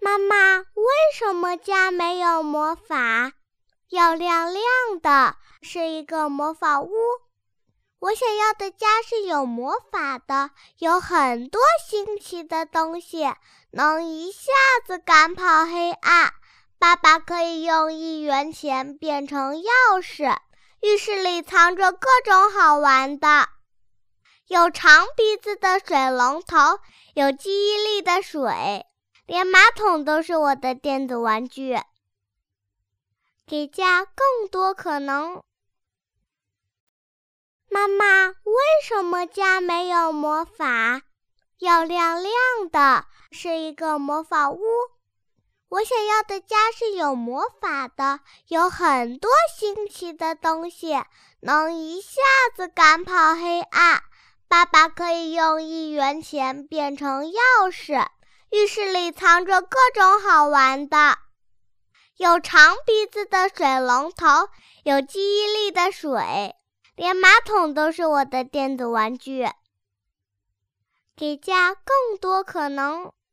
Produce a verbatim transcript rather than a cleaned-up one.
妈妈，为什么家没有魔法？要亮亮的，是一个魔法屋。我想要的家是有魔法的，有很多新奇的东西，能一下子赶跑黑暗。爸爸可以用一元钱变成钥匙，浴室里藏着各种好玩的，有长鼻子的水龙头，有记忆力的水，连马桶都是我的电子玩具。给家更多可能。妈妈，为什么家没有魔法？要亮亮的，是一个魔法屋。我想要的家是有魔法的，有很多新奇的东西，能一下子赶跑黑暗。爸爸可以用一元钱变成钥匙，浴室里藏着各种好玩的，有长鼻子的水龙头，有记忆力的水，连马桶都是我的电子玩具。给家更多可能。